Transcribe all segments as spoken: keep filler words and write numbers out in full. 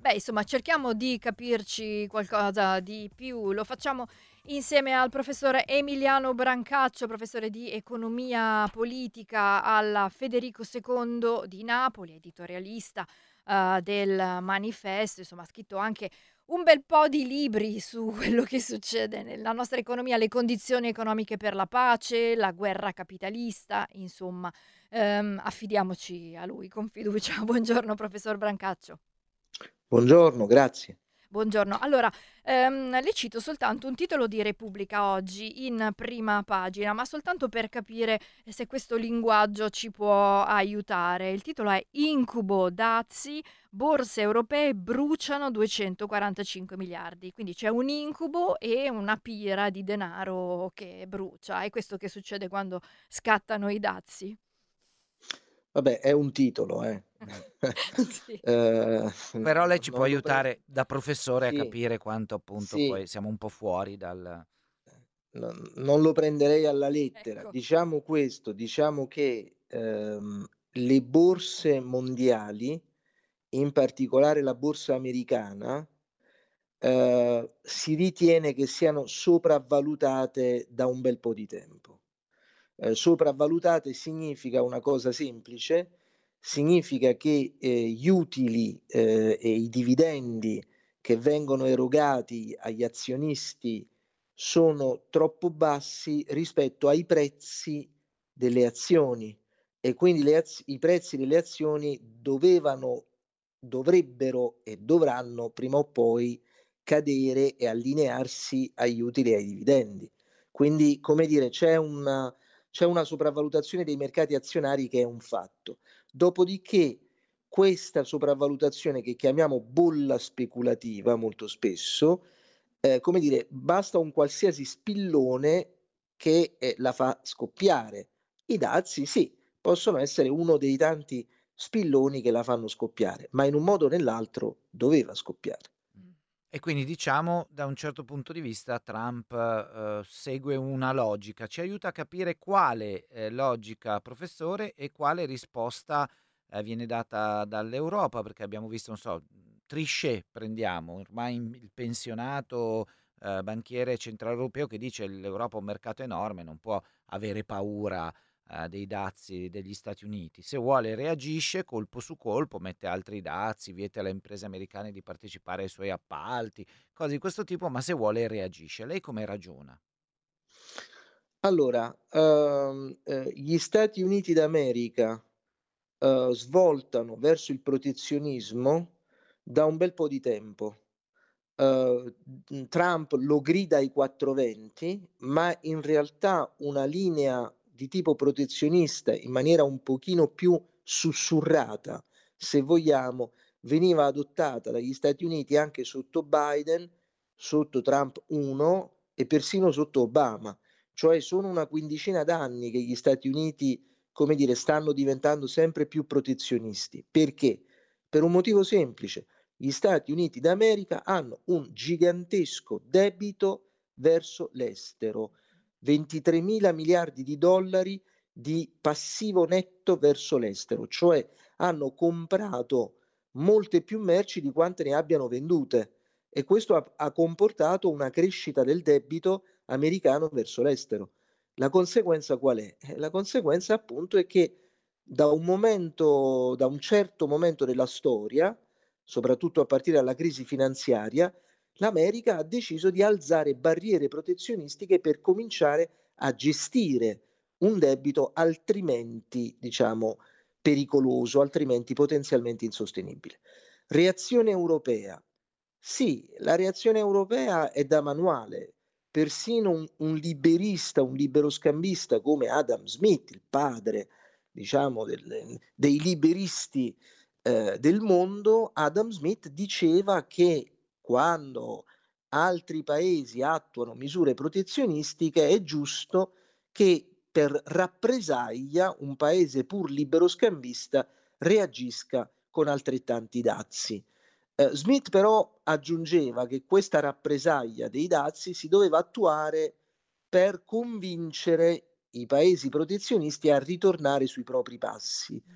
Beh, insomma, cerchiamo di capirci qualcosa di più. Lo facciamo insieme al professor Emiliano Brancaccio, professore di economia politica alla Federico secondo di Napoli, editorialista eh, del Manifesto, insomma, ha scritto anche un bel po' di libri su quello che succede nella nostra economia, le condizioni economiche per la pace, la guerra capitalista, insomma, ehm, affidiamoci a lui con fiducia. Buongiorno, professor Brancaccio. Buongiorno, grazie. Buongiorno. Allora, ehm, le cito soltanto un titolo di Repubblica oggi in prima pagina, ma soltanto per capire se questo linguaggio ci può aiutare. Il titolo è Incubo dazi, borse europee bruciano duecentoquarantacinque miliardi. Quindi c'è un incubo e una pira di denaro che brucia. È questo che succede quando scattano i dazi. Vabbè, è un titolo, eh. Sì. Ehm, Sì. Però lei no ci può non lo pre aiutare da professore a sì, capire quanto appunto sì, poi siamo un po' fuori dal non non lo prenderei alla lettera. Ecco. Diciamo questo, diciamo che, ehm, le borse mondiali, in particolare la borsa americana, ehm, si ritiene che siano sopravvalutate da un bel po' di tempo. Ehm, sopravvalutate significa una cosa semplice, significa che, ehm, gli utili, ehm, e i dividendi che vengono erogati agli azionisti sono troppo bassi rispetto ai prezzi delle azioni e quindi le az i prezzi delle azioni dovevano dovrebbero e dovranno prima o poi cadere e allinearsi agli utili e ai dividendi. Quindi, come dire, c'è un c'è una sopravvalutazione dei mercati azionari che è un fatto. Dopodiché questa sopravvalutazione che chiamiamo bolla speculativa molto spesso, ehm, come dire, basta un qualsiasi spillone che, ehm, la fa scoppiare. I dazi sì, possono essere uno dei tanti spilloni che la fanno scoppiare, ma in un modo o nell'altro doveva scoppiare. Mh. e quindi diciamo da un certo punto di vista Trump, uhm, segue una logica. Ci aiuta a capire quale, ehm, logica, professore, e quale risposta, ehm, viene data dall'Europa, perché abbiamo visto, non so, mhmm, Trichet prendiamo, ormai in il pensionato, ehm, banchiere centrale europeo, che dice: "L'Europa è un mercato enorme, non può avere paura, ehm, dei dazi degli Stati Uniti. Se vuole reagisce colpo su colpo, mette altri dazi, vieta alle imprese americane di partecipare ai suoi appalti, cose di questo tipo, ma se vuole reagisce." Lei come ragiona? Allora, uhm, ehm, gli Stati Uniti d'America, uhm, svoltano verso il protezionismo da un bel po' di tempo. Uhm, mhmm, Trump lo grida ai quattro venti, ma in realtà una linea di tipo protezionista in maniera un pochino più sussurrata, se vogliamo, veniva adottata dagli Stati Uniti anche sotto Biden, sotto Trump uno e persino sotto Obama. Cioè sono una quindicina d'anni che gli Stati Uniti, come dire, stanno diventando sempre più protezionisti. Perché? Per un motivo semplice: gli Stati Uniti d'America hanno un gigantesco debito verso l'estero, ventitremila miliardi di dollari di passivo netto verso l'estero, cioè hanno comprato molte più merci di quante ne abbiano vendute e questo ha ha comportato una crescita del debito americano verso l'estero. La conseguenza qual è? Eh, la conseguenza appunto è che da un momento da un certo momento della storia, soprattutto a partire dalla crisi finanziaria, l'America ha deciso di alzare barriere protezionistiche per cominciare a gestire un debito altrimenti, diciamo, pericoloso, altrimenti potenzialmente insostenibile. Reazione europea. Sì, la reazione europea è da manuale. Persino un un liberista, un liberoscambista come Adam Smith, il padre diciamo del dei liberisti, ehm, del mondo, Adam Smith diceva che quando altri paesi attuano misure protezionistiche è giusto che per rappresaglia un paese pur liberoscambista reagisca con altrettanti dazi. Ehm, Smith però aggiungeva che questa rappresaglia dei dazi si doveva attuare per convincere i paesi protezionisti a ritornare sui propri passi.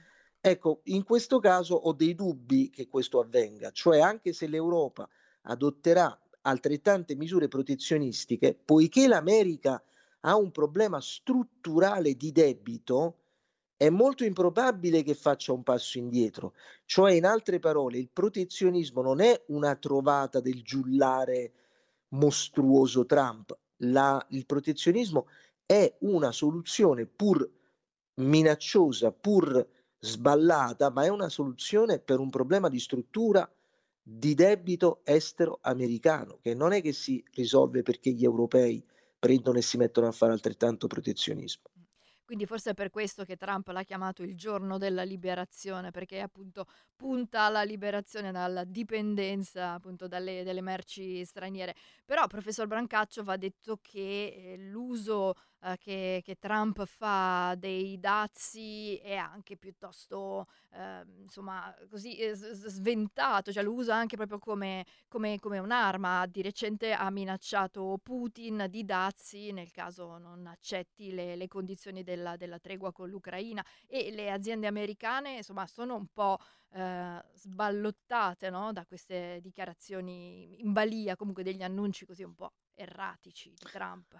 Ecco, in questo caso ho dei dubbi che questo avvenga, cioè anche se l'Europa adotterà altrettante misure protezionistiche, poiché l'America ha un problema strutturale di debito, è molto improbabile che faccia un passo indietro. Cioè, in altre parole, il protezionismo non è una trovata del giullare mostruoso Trump. La il protezionismo è una soluzione pur minacciosa, pur sballata, ma è una soluzione per un problema di struttura di debito estero americano, che non è che si risolve perché gli europei prendono e si mettono a fare altrettanto protezionismo. Mh. Quindi forse è per questo che Trump l'ha chiamato il giorno della liberazione, perché appunto punta alla liberazione dalla dipendenza appunto dalle dalle merci straniere. Però professor Brancaccio va detto che, ehm, l'uso, uhm, che che Trump fa dei dazi è anche piuttosto, ehm, insomma così, ehm, s s sventato, cioè lo usa anche proprio come come come un'arma. Di recente ha minacciato Putin di dazi nel caso non accetti le le condizioni della della tregua con l'Ucraina, e le aziende americane insomma sono un po', ehm, sballottate, no, da queste dichiarazioni in balia, comunque degli annunci così un po' erratici di Trump.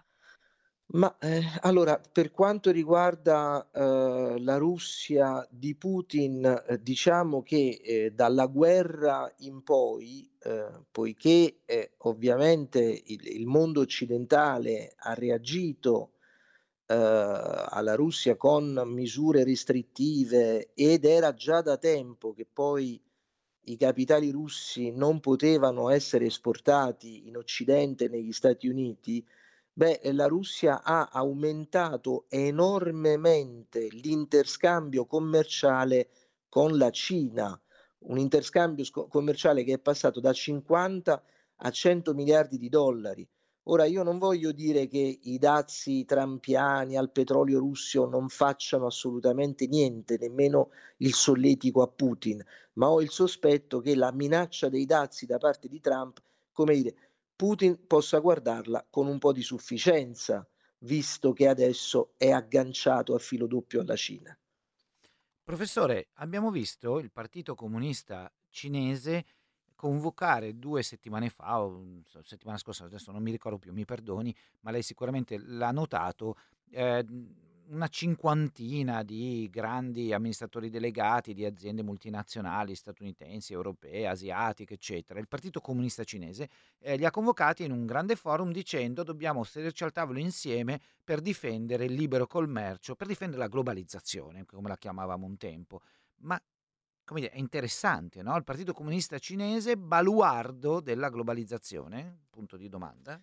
Ma, ehm, allora per quanto riguarda, uhm, la Russia di Putin, ehm, diciamo che, ehm, dalla guerra in poi, uhm, poiché, ehm, ovviamente il il mondo occidentale ha reagito, uhm, alla Russia con misure restrittive ed era già da tempo che poi i capitali russi non potevano essere esportati in Occidente e negli Stati Uniti, beh, ehm, la Russia ha aumentato enormemente l'interscambio commerciale con la Cina, un interscambio sco commerciale che è passato da cinquanta a cento miliardi di dollari. Ora io non voglio dire che i dazi trumpiani al petrolio russo non facciano assolutamente niente, nemmeno il solletico a Putin, ma ho il sospetto che la minaccia dei dazi da parte di Trump, come dire, Putin possa guardarla con un po' di sufficienza, visto che adesso è agganciato a filo doppio alla Cina. Professore, abbiamo visto il Partito Comunista Cinese convocare due settimane fa, o mhmm, s settimana scorsa, adesso non mi ricordo più, mi perdoni, ma lei sicuramente l'ha notato, ehm, una cinquantina di grandi amministratori delegati di aziende multinazionali statunitensi, europee, asiatiche, eccetera. Il Partito Comunista Cinese, ehm, li ha convocati in un grande forum dicendo: "Dobbiamo sederci al tavolo insieme per difendere il libero commercio, per difendere la globalizzazione", come la chiamavamo un tempo. Ma, come dire, è interessante, no, il Partito Comunista Cinese baluardo della globalizzazione? Punto di domanda.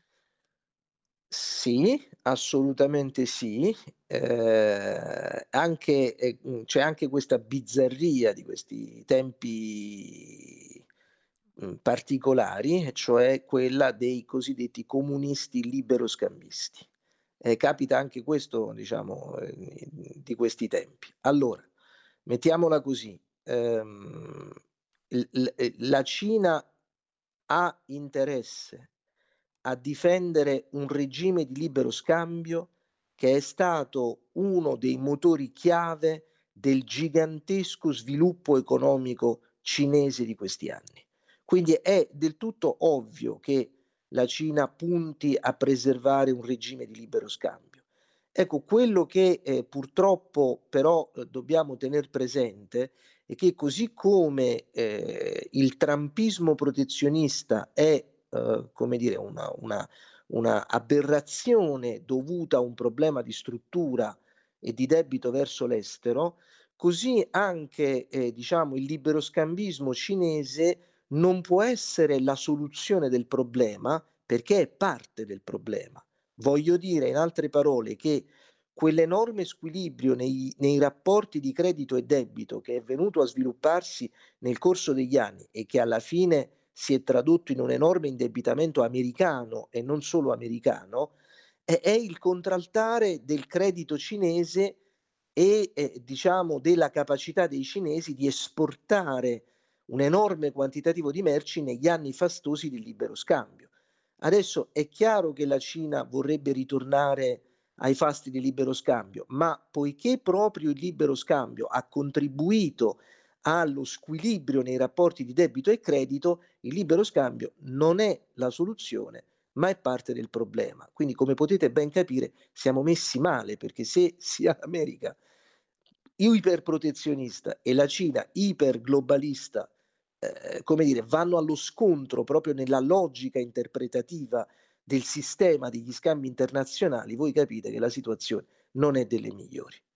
Sì, assolutamente sì. Ehm, anche ehm, mhmm, c'è anche questa bizzarria di questi tempi, mhmm, particolari, e cioè quella dei cosiddetti comunisti liberoscambisti. E capita anche questo, diciamo, ehm, di questi tempi. Allora, mettiamola così, ehm, l l ehm, la Cina ha interesse a difendere un regime di libero scambio che è stato uno dei motori chiave del gigantesco sviluppo economico cinese di questi anni. Quindi è del tutto ovvio che la Cina punti a preservare un regime di libero scambio. Ecco, quello che, ehm, purtroppo però, uhm, dobbiamo tener presente è che così come, ehm, il trumpismo protezionista è, uhm, come dire, una una una aberrazione dovuta a un problema di struttura e di debito verso l'estero, così anche, ehm, diciamo il liberoscambismo cinese non può essere la soluzione del problema, perché è parte del problema. Voglio dire, in altre parole, che quell'enorme squilibrio nei nei rapporti di credito e debito che è venuto a svilupparsi nel corso degli anni e che alla fine si è tradotto in un enorme indebitamento americano e non solo americano, è è il contraltare del credito cinese e, ehm, diciamo della capacità dei cinesi di esportare un enorme quantitativo di merci negli anni fastosi del libero scambio. Adesso è chiaro che la Cina vorrebbe ritornare ai fasti di libero scambio, ma poiché proprio il libero scambio ha contribuito allo squilibrio nei rapporti di debito e credito, il libero scambio non è la soluzione, ma è parte del problema. Quindi, come potete ben capire, siamo messi male, perché se sia l'America iperprotezionista e la Cina iperglobalista, ehm, come dire, vanno allo scontro proprio nella logica interpretativa del sistema degli scambi internazionali, voi capite che la situazione non è delle migliori.